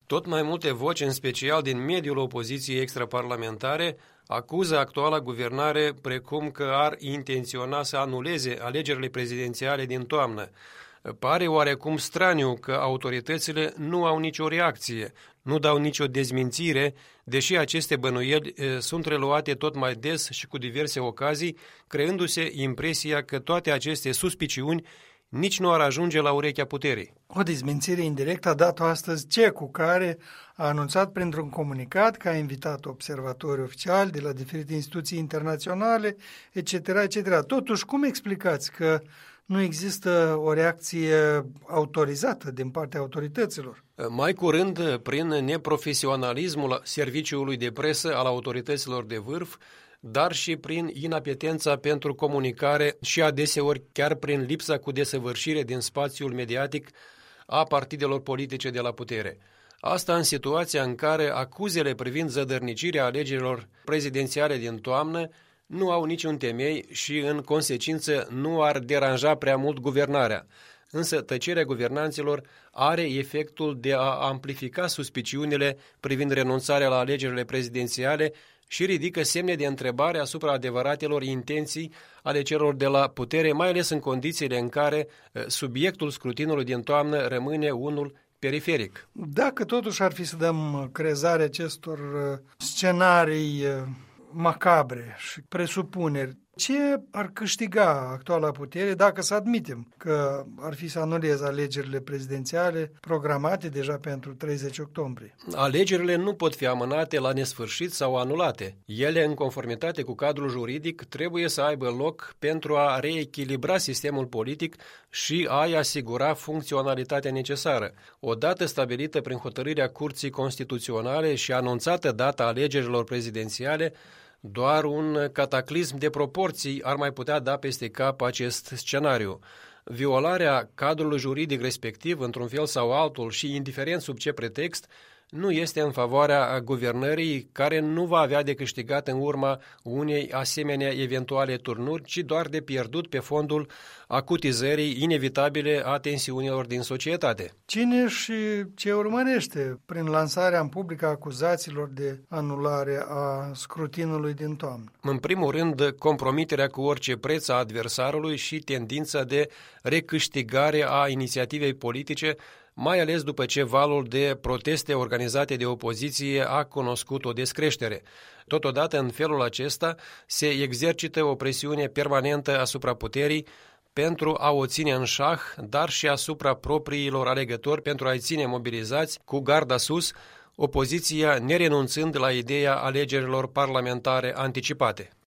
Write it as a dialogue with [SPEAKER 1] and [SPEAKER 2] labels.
[SPEAKER 1] Tot mai multe voci, în special din mediul opoziției extraparlamentare, acuză actuala guvernare precum că ar intenționa să anuleze alegerile prezidențiale din toamnă. Pare oarecum straniu că autoritățile nu au nicio reacție, nu dau nicio dezmințire, deși aceste bănuieli sunt reluate tot mai des și cu diverse ocazii, creându-se impresia că toate aceste suspiciuni nici nu ar ajunge la urechea puterii.
[SPEAKER 2] O dezmințire indirectă a dat-o astăzi CECU, care a anunțat printr-un comunicat că a invitat observatori oficiali de la diferite instituții internaționale, etc., etc. Totuși, cum explicați că nu există o reacție autorizată din partea autorităților?
[SPEAKER 1] Mai curând, prin neprofesionalismul serviciului de presă al autorităților de vârf, dar și prin inapetența pentru comunicare și adeseori chiar prin lipsa cu desăvârșire din spațiul mediatic a partidelor politice de la putere. Asta în situația în care acuzele privind zădărnicirea alegerilor prezidențiale din toamnă nu au niciun temei și, în consecință, nu ar deranja prea mult guvernarea. Însă tăcerea guvernanților are efectul de a amplifica suspiciunile privind renunțarea la alegerile prezidențiale și ridică semne de întrebare asupra adevăratelor intenții ale celor de la putere, mai ales în condițiile în care subiectul scrutinului din toamnă rămâne unul periferic.
[SPEAKER 2] Dacă totuși ar fi să dăm crezare acestor scenarii macabre și presupuneri, ce ar câștiga actuala putere dacă să admitem că ar fi să anuleze alegerile prezidențiale programate deja pentru 30 octombrie?
[SPEAKER 1] Alegerile nu pot fi amânate la nesfârșit sau anulate. Ele, în conformitate cu cadrul juridic, trebuie să aibă loc pentru a reechilibra sistemul politic și a-i asigura funcționalitatea necesară. Odată stabilită prin hotărârea Curții Constituționale și anunțată data alegerilor prezidențiale, doar un cataclism de proporții ar mai putea da peste cap acest scenariu. Violarea cadrului juridic respectiv, într-un fel sau altul și indiferent sub ce pretext, nu este în favoarea guvernării, care nu va avea de câștigat în urma unei asemenea eventuale turnuri, ci doar de pierdut pe fondul acutizării inevitabile a tensiunilor din societate.
[SPEAKER 2] Cine și ce urmărește prin lansarea în public a acuzațiilor de anulare a scrutinului din toamnă?
[SPEAKER 1] În primul rând, compromiterea cu orice preț a adversarului și tendința de recâștigare a inițiativei politice, mai ales după ce valul de proteste organizate de opoziție a cunoscut o descreștere. Totodată, în felul acesta, se exercită o presiune permanentă asupra puterii pentru a o ține în șah, dar și asupra propriilor alegători pentru a-i ține mobilizați cu garda sus, opoziția nerenunțând la ideea alegerilor parlamentare anticipate.